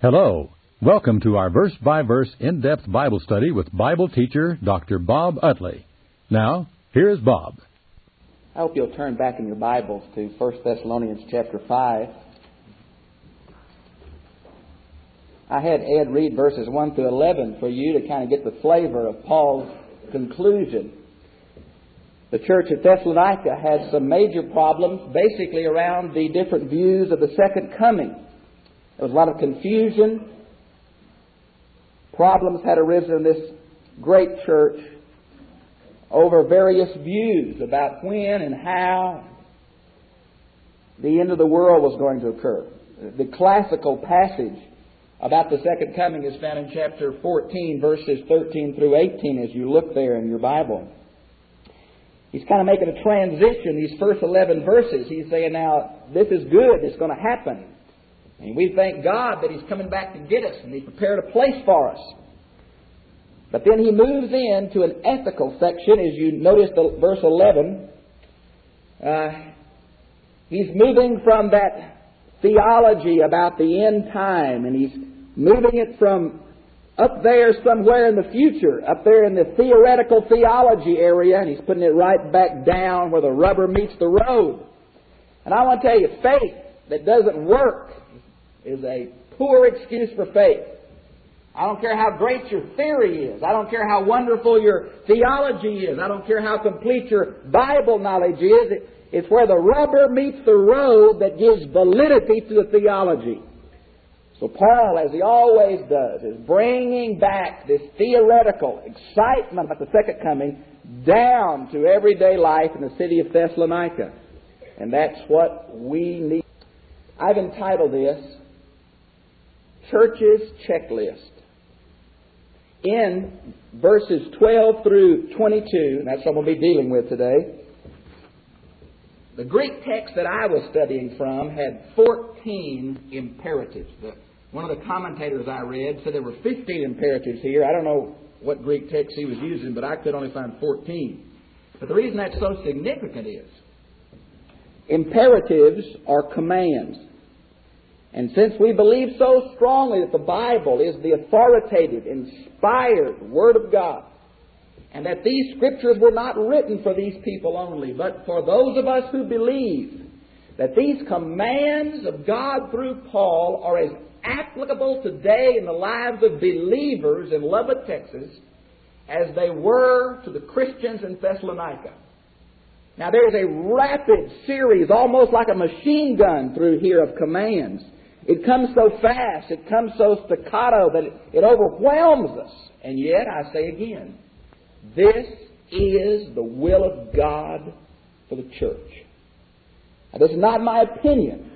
Hello. Welcome to our verse-by-verse in-depth Bible study with Bible teacher Dr. Bob Utley. Now, here's Bob. I hope you'll turn back in your Bibles to 1 Thessalonians chapter 5. I had Ed read verses 1 through 11 for you to kind of get the flavor of Paul's conclusion. The church at Thessalonica had some major problems, basically around the different views of the second coming. There was a lot of confusion. Problems had arisen in this great church over various views about when and how the end of the world was going to occur. The classical passage about the second coming is found in chapter 14, verses 13 through 18, as you look there in your Bible. He's kind of making a transition, these first 11 verses. He's saying, now, this is good, it's going to happen. And we thank God that He's coming back to get us, and He's prepared a place for us. But then he moves into an ethical section, as you notice verse 11. He's moving from that theology about the end time, and he's moving it from up there somewhere in the future, up there in the theoretical theology area, and he's putting it right back down where the rubber meets the road. And I want to tell you, faith that doesn't work is a poor excuse for faith. I don't care how great your theory is. I don't care how wonderful your theology is. I don't care how complete your Bible knowledge is. It's where the rubber meets the road that gives validity to the theology. So Paul, as he always does, is bringing back this theoretical excitement about the second coming down to everyday life in the city of Thessalonica. And that's what we need. I've entitled this, Church's Checklist. In verses 12 through 22, and that's what we'll be dealing with today, the Greek text that I was studying from had 14 imperatives. One of the commentators I read said there were 15 imperatives here. I don't know what Greek text he was using, but I could only find 14. But the reason that's so significant is imperatives are commands. And since we believe so strongly that the Bible is the authoritative, inspired Word of God, and that these Scriptures were not written for these people only, but for those of us who believe that these commands of God through Paul are as applicable today in the lives of believers in Lubbock, Texas, as they were to the Christians in Thessalonica. Now there is a rapid series, almost like a machine gun through here of commands. It comes so fast, it comes so staccato that it overwhelms us. And yet, I say again, this is the will of God for the church. Now, this is not my opinion.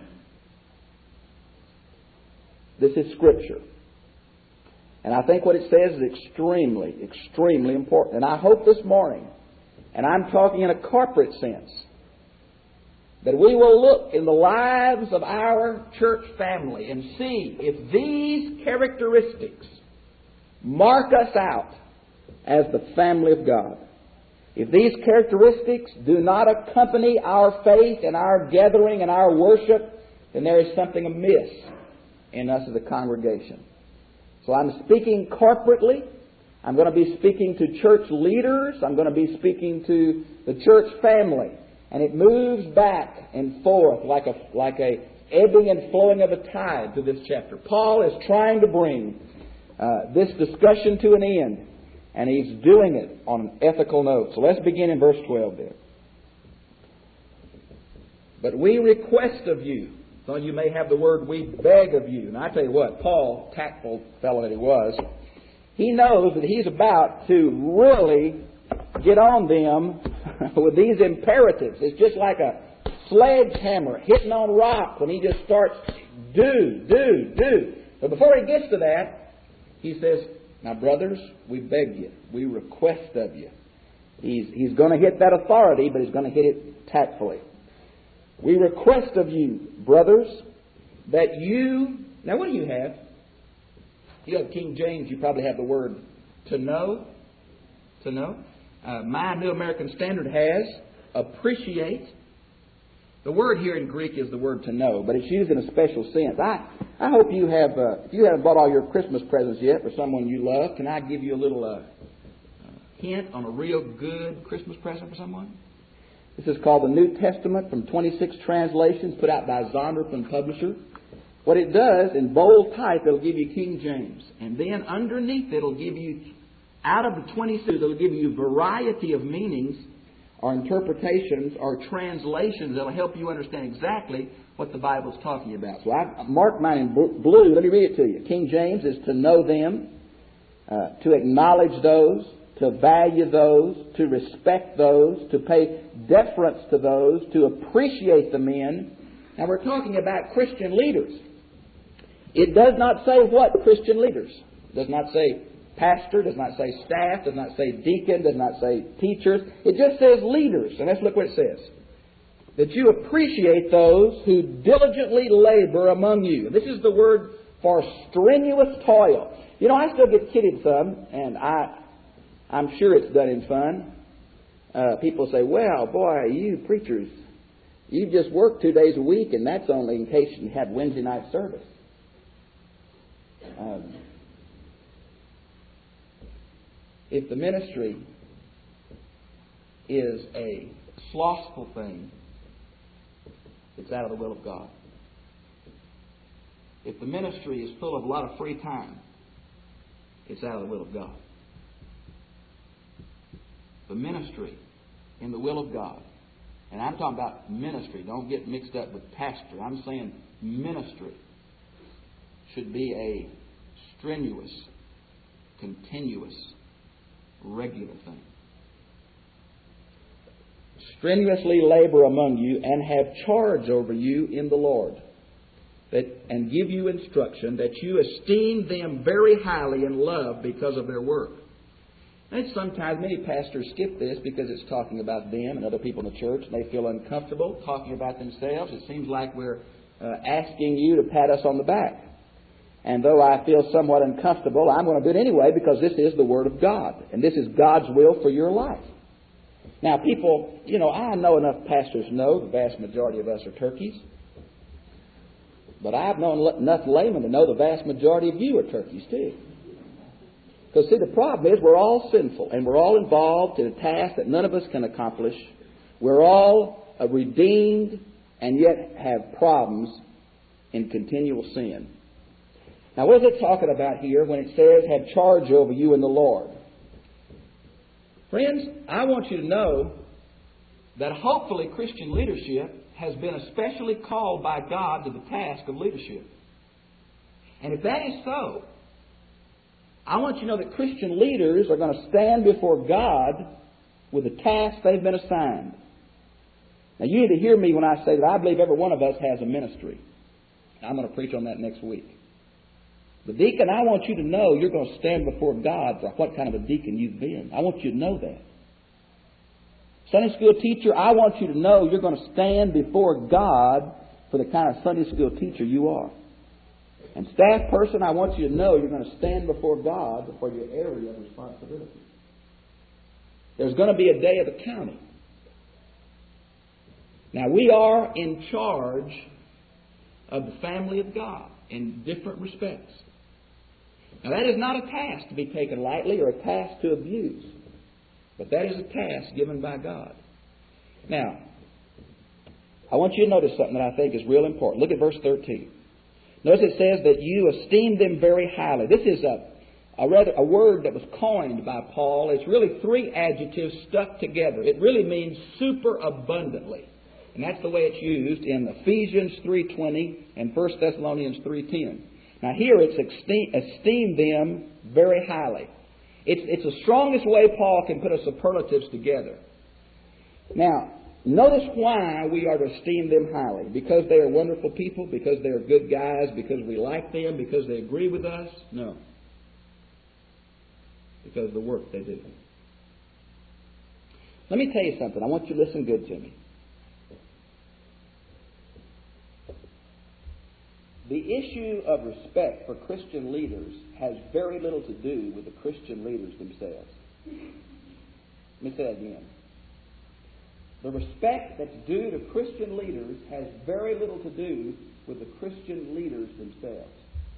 This is Scripture. And I think what it says is extremely, extremely important. And I hope this morning, and I'm talking in a corporate sense, that we will look in the lives of our church family and see if these characteristics mark us out as the family of God. If these characteristics do not accompany our faith and our gathering and our worship, then there is something amiss in us as a congregation. So I'm speaking corporately. I'm going to be speaking to church leaders. I'm going to be speaking to the church family. And it moves back and forth like a ebbing and flowing of a tide through this chapter. Paul is trying to bring this discussion to an end, and he's doing it on an ethical note. So let's begin in verse 12 there. But we request of you, so you may have the word we beg of you. And I tell you what, Paul, tactful fellow that he was, he knows that he's about to really get on them with these imperatives. It's just like a sledgehammer hitting on rock when he just starts, do. But before he gets to that, he says, now brothers, we beg you, we request of you. He's going to hit that authority, but he's going to hit it tactfully. We request of you, brothers, that you... Now what do you have? If you have King James, you probably have the word to know. To know. My New American Standard has appreciate. The word here in Greek is the word to know, but it's used in a special sense. I hope you have, if you haven't bought all your Christmas presents yet for someone you love, can I give you a little hint on a real good Christmas present for someone? This is called the New Testament from 26 translations put out by Zondervan Publisher. What it does, in bold type, it'll give you King James. And then underneath it'll give you, out of the 26, it'll give you a variety of meanings or interpretations or translations that'll help you understand exactly what the Bible's talking about. So I've marked mine in blue. Let me read it to you. King James is to know them, to acknowledge those, to value those, to respect those, to pay deference to those, to appreciate the men. Now we're talking about Christian leaders. It does not say what Christian leaders. It does not say pastor, does not say staff, does not say deacon, does not say teachers. It just says leaders. And let's look what it says. That you appreciate those who diligently labor among you. This is the word for strenuous toil. You know, I still get kidded some, and I'm sure it's done in fun. People say, well, boy, you preachers, you just work 2 days a week, and that's only in case you have Wednesday night service. If the ministry is a slothful thing, it's out of the will of God. If the ministry is full of a lot of free time, it's out of the will of God. The ministry in the will of God, and I'm talking about ministry, don't get mixed up with pastor. I'm saying ministry should be a strenuous, continuous, regular thing. Strenuously labor among you and have charge over you in the Lord, and give you instruction that you esteem them very highly in love because of their work. And sometimes many pastors skip this because it's talking about them and other people in the church, and they feel uncomfortable talking about themselves. It seems like we're asking you to pat us on the back. And though I feel somewhat uncomfortable, I'm going to do it anyway because this is the Word of God. And this is God's will for your life. Now, people, I know enough pastors know the vast majority of us are turkeys. But I've known enough laymen to know the vast majority of you are turkeys too. Because, see, the problem is we're all sinful and we're all involved in a task that none of us can accomplish. We're all redeemed and yet have problems in continual sin. Now, what is it talking about here when it says, have charge over you in the Lord? Friends, I want you to know that hopefully Christian leadership has been especially called by God to the task of leadership. And if that is so, I want you to know that Christian leaders are going to stand before God with the task they've been assigned. Now, you need to hear me when I say that I believe every one of us has a ministry. I'm going to preach on that next week. But deacon, I want you to know you're going to stand before God for what kind of a deacon you've been. I want you to know that. Sunday school teacher, I want you to know you're going to stand before God for the kind of Sunday school teacher you are. And staff person, I want you to know you're going to stand before God for your area of responsibility. There's going to be a day of accounting. Now, we are in charge of the family of God in different respects. Now, that is not a task to be taken lightly or a task to abuse. But that is a task given by God. Now, I want you to notice something that I think is real important. Look at verse 13. Notice it says that you esteem them very highly. This is a word that was coined by Paul. It's really three adjectives stuck together. It really means super abundantly. And that's the way it's used in Ephesians 3:20 and 1 Thessalonians 3:10. Now here it's esteem them very highly. It's the strongest way Paul can put a superlatives together. Now, notice why we are to esteem them highly. Because they are wonderful people? Because they are good guys? Because we like them? Because they agree with us? No. Because of the work they do. Let me tell you something. I want you to listen good to me. The issue of respect for Christian leaders has very little to do with the Christian leaders themselves. Let me say that again. The respect that's due to Christian leaders has very little to do with the Christian leaders themselves.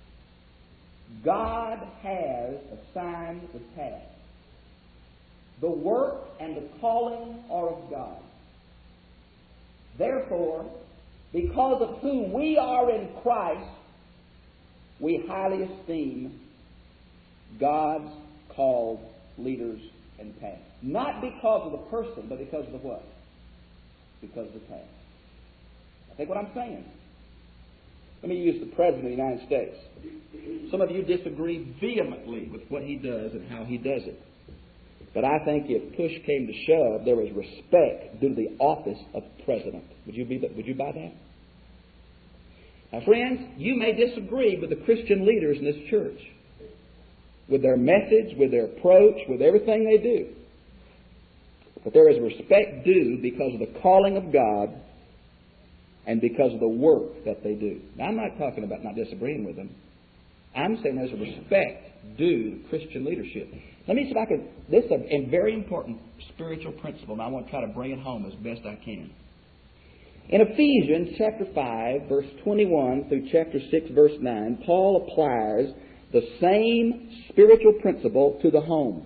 God has assigned the task. The work and the calling are of God. Therefore, because of who we are in Christ, we highly esteem God's called leaders and pastors. Not because of the person, but because of the what? Because of the task. I think what I'm saying. Let me use the President of the United States. Some of you disagree vehemently with what he does and how he does it. But I think if push came to shove, there was respect due to the office of President. Would you buy that? Now, friends, you may disagree with the Christian leaders in this church, with their message, with their approach, with everything they do. But there is respect due because of the calling of God and because of the work that they do. Now, I'm not talking about not disagreeing with them. I'm saying there's a respect due to Christian leadership. Let me see if I can. This is a very important spiritual principle, and I want to try to bring it home as best I can. In Ephesians chapter 5, verse 21 through chapter 6, verse 9, Paul applies the same spiritual principle to the home.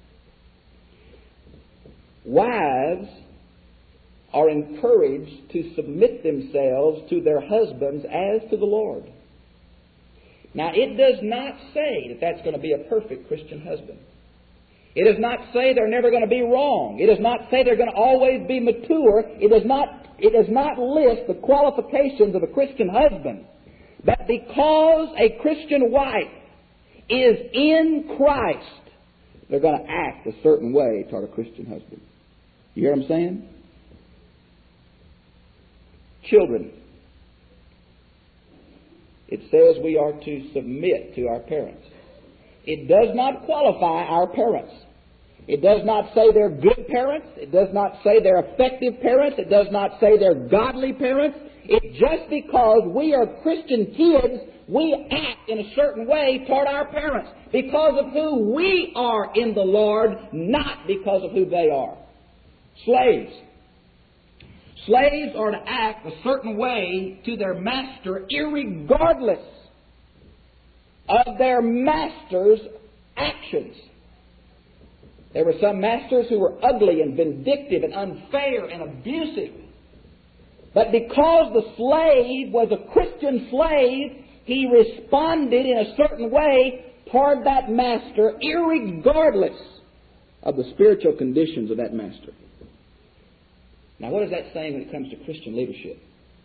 Wives are encouraged to submit themselves to their husbands as to the Lord. Now, it does not say that that's going to be a perfect Christian husband. It does not say they're never going to be wrong. It does not say they're going to always be mature. It does not list the qualifications of a Christian husband. But because a Christian wife is in Christ, they're going to act a certain way toward a Christian husband. You hear what I'm saying? Children. It says we are to submit to our parents. It does not qualify our parents. It does not say they're good parents. It does not say they're effective parents. It does not say they're godly parents. It's just because we are Christian kids, we act in a certain way toward our parents because of who we are in the Lord, not because of who they are. Slaves. Slaves are to act a certain way to their master irregardless of their master's actions. There were some masters who were ugly and vindictive and unfair and abusive. But because the slave was a Christian slave, he responded in a certain way toward that master irregardless of the spiritual conditions of that master. Now, what is that saying when it comes to Christian leadership?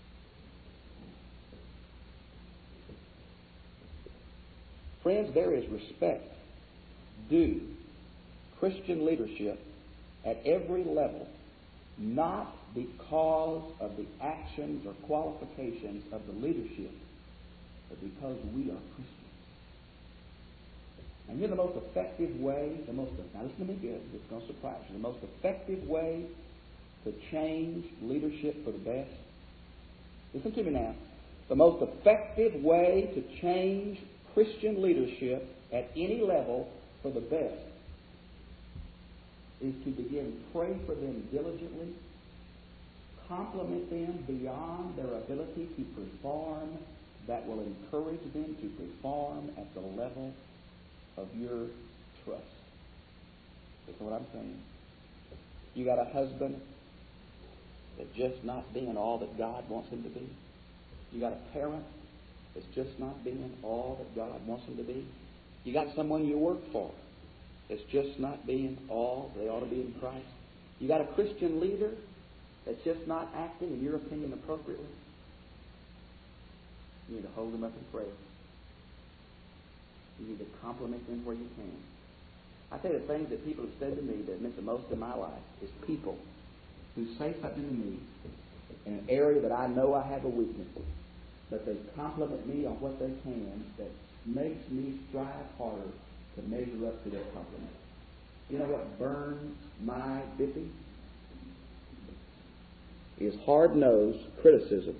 Friends, there is respect due Christian leadership at every level, not because of the actions or qualifications of the leadership, but because we are Christians. And here's the most effective way, now listen to me good, it's going to surprise you, the most effective way to change leadership for the best. Listen to me now. The most effective way to change Christian leadership at any level for the best is to begin to pray for them diligently, compliment them beyond their ability to perform, that will encourage them to perform at the level of your trust. That's what I'm saying. You got a husband that's just not being all that God wants him to be. You got a parent that's just not being all that God wants him to be. You got someone you work for that's just not being all they ought to be in Christ. You got a Christian leader that's just not acting, in your opinion, appropriately. You need to hold them up in prayer. You need to compliment them where you can. I tell you, the things that people have said to me that meant the most in my life is people who say something to me in an area that I know I have a weakness, but they compliment me on what they can that makes me strive harder to measure up to their compliment. You know what burns my bippy? Is hard-nosed criticism.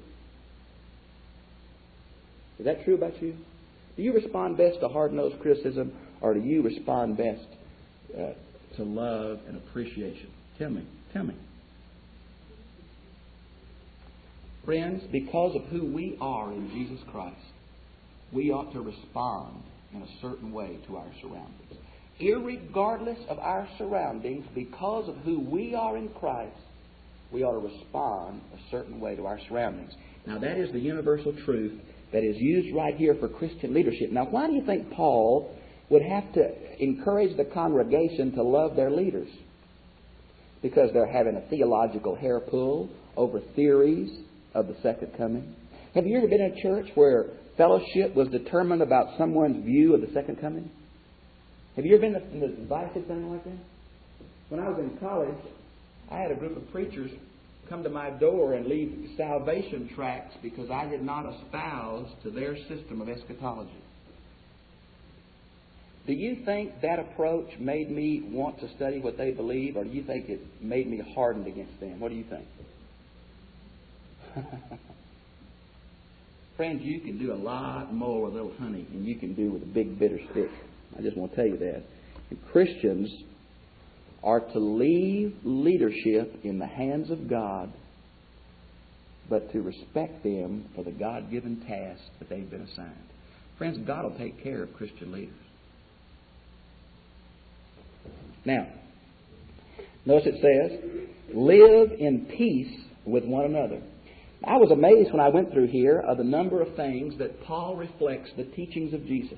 Is that true about you? Do you respond best to hard-nosed criticism, or do you respond best to love and appreciation? Tell me. Friends, because of who we are in Jesus Christ, we ought to respond in a certain way to our surroundings. Irregardless of our surroundings, because of who we are in Christ, we ought to respond a certain way to our surroundings. Now, that is the universal truth that is used right here for Christian leadership. Now, why do you think Paul would have to encourage the congregation to love their leaders? Because they're having a theological hair pull over theories of the second coming. Have you ever been in a church where fellowship was determined about someone's view of the second coming? Have you ever been invited to something like that? When I was in college, I had a group of preachers come to my door and leave salvation tracts because I did not espouse to their system of eschatology. Do you think that approach made me want to study what they believe, or do you think it made me hardened against them? What do you think? Friends, you can do a lot more with a little honey than you can do with a big bitter stick. I just want to tell you that. And Christians are to leave leadership in the hands of God, but to respect them for the God-given task that they've been assigned. Friends, God will take care of Christian leaders. Now, notice it says, live in peace with one another. I was amazed when I went through here of the number of things that Paul reflects the teachings of Jesus.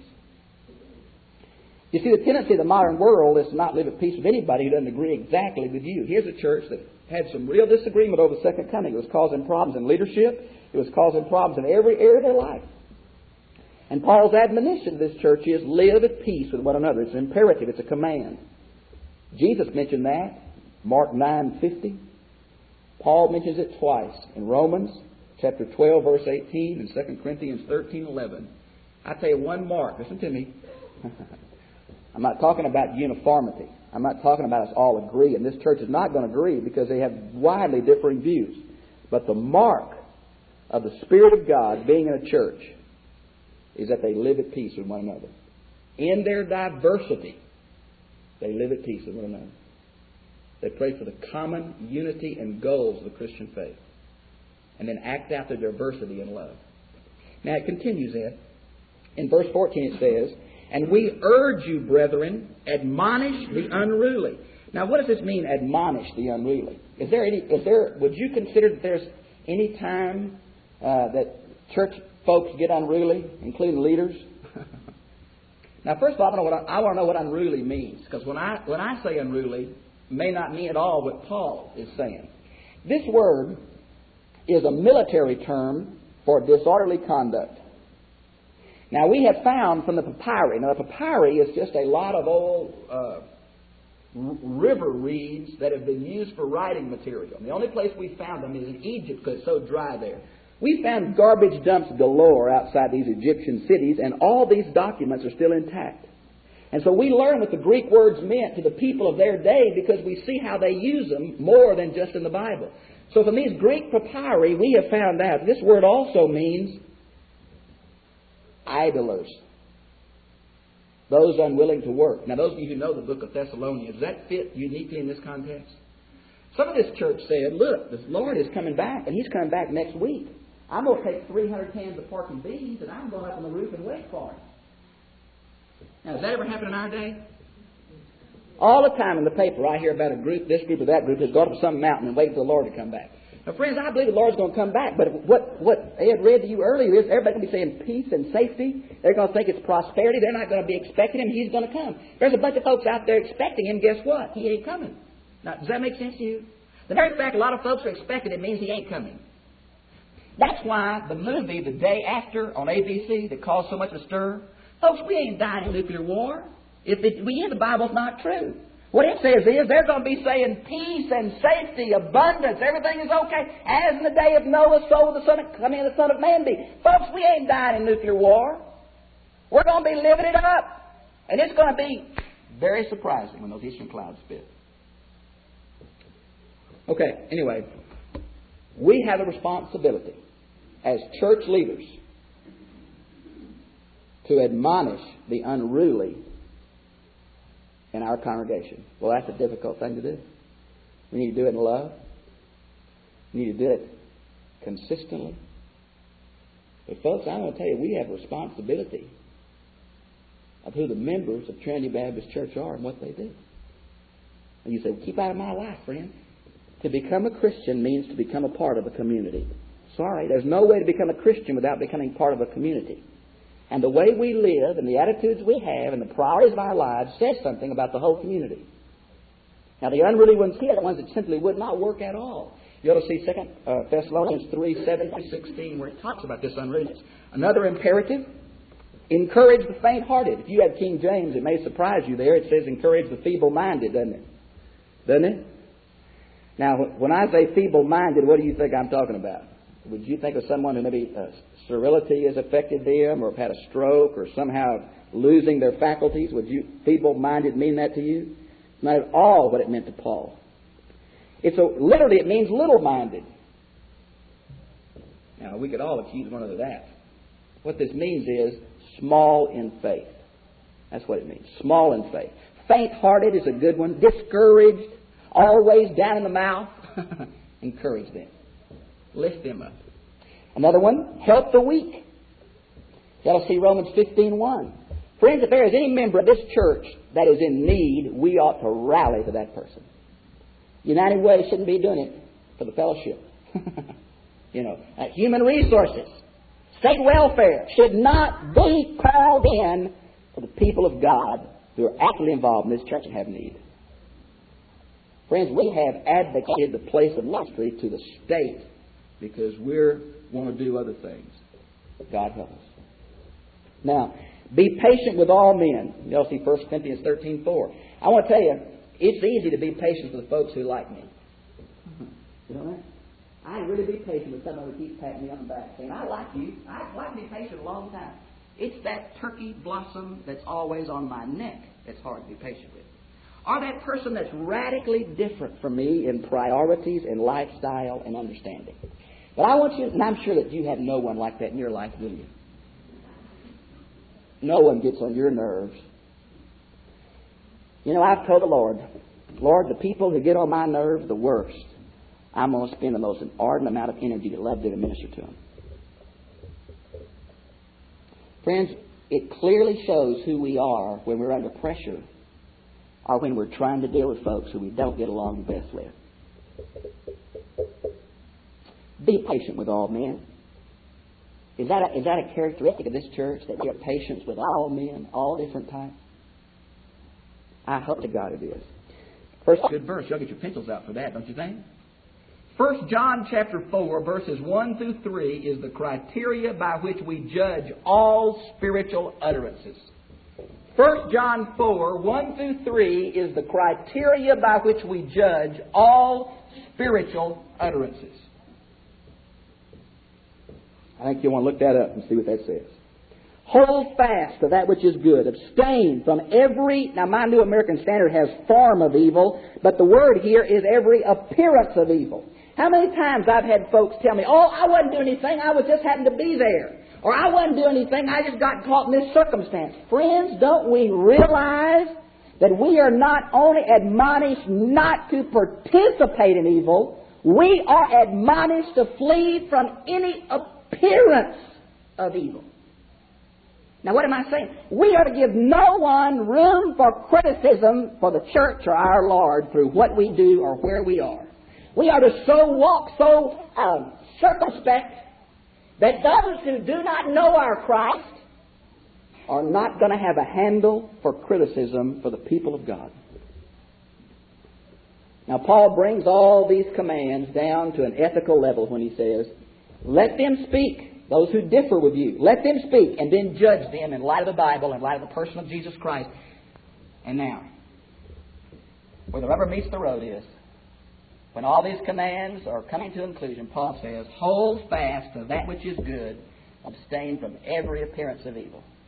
You see, the tendency of the modern world is to not live at peace with anybody who doesn't agree exactly with you. Here's a church that had some real disagreement over the second coming. It was causing problems in leadership. It was causing problems in every area of their life. And Paul's admonition to this church is, live at peace with one another. It's imperative. It's a command. Jesus mentioned that, Mark 9:50. Paul mentions it twice in Romans chapter 12, verse 18, and 2 Corinthians 13:11. I tell you one mark. Listen to me. I'm not talking about uniformity. I'm not talking about us all agree. And this church is not going to agree because they have widely differing views. But the mark of the Spirit of God being in a church is that they live at peace with one another. In their diversity, they live at peace with one another. They pray for the common unity and goals of the Christian faith. And then act out their diversity in love. Now it continues there. In verse 14 it says, and we urge you, brethren, admonish the unruly. Now what does this mean, admonish the unruly? Would you consider that there's any time that church folks get unruly, including leaders? Now first of all, I want to know what unruly means. Because when I say unruly, may not mean at all what Paul is saying. This word is a military term for disorderly conduct. Now we have found from the papyri. Now the papyri is just a lot of old river reeds that have been used for writing material. And the only place we found them is in Egypt because it's so dry there. We found garbage dumps galore outside these Egyptian cities, and all these documents are still intact. And so we learn what the Greek words meant to the people of their day because we see how they use them more than just in the Bible. So from these Greek papyri, we have found out this word also means idlers. Those unwilling to work. Now those of you who know the book of Thessalonians, does that fit uniquely in this context? Some of this church said, look, the Lord is coming back, and He's coming back next week. I'm going to take 300 cans of pork and beans, and I'm going up on the roof and wait for Him. Now, does that ever happen in our day? All the time in the paper, I hear about a group, this group or that group, that's gone up some mountain and waiting for the Lord to come back. Now, friends, I believe the Lord's going to come back, but what Ed read to you earlier is everybody's going to be saying peace and safety. They're going to think it's prosperity. They're not going to be expecting Him. He's going to come. There's a bunch of folks out there expecting Him. Guess what? He ain't coming. Now, does that make sense to you? The very fact a lot of folks are expecting it means He ain't coming. That's why the movie The Day After on ABC that caused so much of a stir, folks, we ain't dying in nuclear war. The Bible's not true. What it says is they're going to be saying peace and safety, abundance, everything is okay. As in the day of Noah, so will the Son of Man be. Folks, we ain't dying in nuclear war. We're going to be living it up. And it's going to be very surprising when those eastern clouds spit. Okay, anyway, we have a responsibility as church leaders to admonish the unruly in our congregation. Well, that's a difficult thing to do. We need to do it in love. We need to do it consistently. But folks, I'm going to tell you, we have a responsibility of who the members of Trinity Baptist Church are and what they do. And you say, well, keep out of my life, friend. To become a Christian means to become a part of a community. Sorry, there's no way to become a Christian without becoming part of a community. And the way we live and the attitudes we have and the priorities of our lives says something about the whole community. Now, the unruly ones here are the ones that simply would not work at all. You ought to see 2 Thessalonians 3:7-16, where it talks about this unruliness. Another imperative, encourage the faint-hearted. If you have King James, it may surprise you there. It says encourage the feeble-minded, doesn't it? Doesn't it? Now, when I say feeble-minded, what do you think I'm talking about? Would you think of someone who maybe sterility has affected them, or have had a stroke, or somehow losing their faculties? Would you feeble-minded mean that to you? Not at all what it meant to Paul. Literally, it means little-minded. Now, we could all accuse one of that. What this means is small in faith. That's what it means. Small in faith. Faint-hearted is a good one. Discouraged, always down in the mouth. Encourage them. Lift them up. Another one, help the weak. You ought to see Romans 15:1. Friends, if there is any member of this church that is in need, we ought to rally to that person. United Way shouldn't be doing it for the fellowship. Human resources, state welfare should not be called in for the people of God who are actively involved in this church and have need. Friends, we have advocated the place of ministry to the state because we want to do other things. God help us. Now, be patient with all men. You'll see 1 Corinthians 13:4. I want to tell you, it's easy to be patient with the folks who like me. You know that? I can really be patient with someone who keeps patting me on the back, saying, I like you. I'd like to be patient a long time. It's that turkey blossom that's always on my neck that's hard to be patient with. Or that person that's radically different from me in priorities and lifestyle and understanding. But I want you, and I'm sure that you have no one like that in your life, do you? No one gets on your nerves. I've told the Lord, the people who get on my nerves the worst, I'm going to spend the most ardent amount of energy to love them and minister to them. Friends, it clearly shows who we are when we're under pressure or when we're trying to deal with folks who we don't get along the best with. Be patient with all men. Is that a characteristic of this church, that we have patience with all men, all different types? I hope to God it is. First, good verse. You'll get your pencils out for that, don't you think? 1 John chapter 4, verses 1-3 is the criteria by which we judge all spiritual utterances. 1 John 4, 1-3 is the criteria by which we judge all spiritual utterances. I think you'll want to look that up and see what that says. Hold fast to that which is good. Abstain from every... Now, my New American Standard has form of evil, but the word here is every appearance of evil. How many times I've had folks tell me, I wasn't doing anything, I was just happened to be there. Or I wasn't doing anything, I just got caught in this circumstance. Friends, don't we realize that we are not only admonished not to participate in evil, we are admonished to flee from any appearance of evil. Now, what am I saying? We are to give no one room for criticism for the church or our Lord through what we do or where we are. We are to walk so circumspect that those who do not know our Christ are not going to have a handle for criticism for the people of God. Now, Paul brings all these commands down to an ethical level when he says, let them speak. Those who differ with you, let them speak, and then judge them in light of the Bible, in light of the person of Jesus Christ. And now, where the rubber meets the road is, when all these commands are coming to conclusion, Paul says, hold fast to that which is good, abstain from every appearance of evil.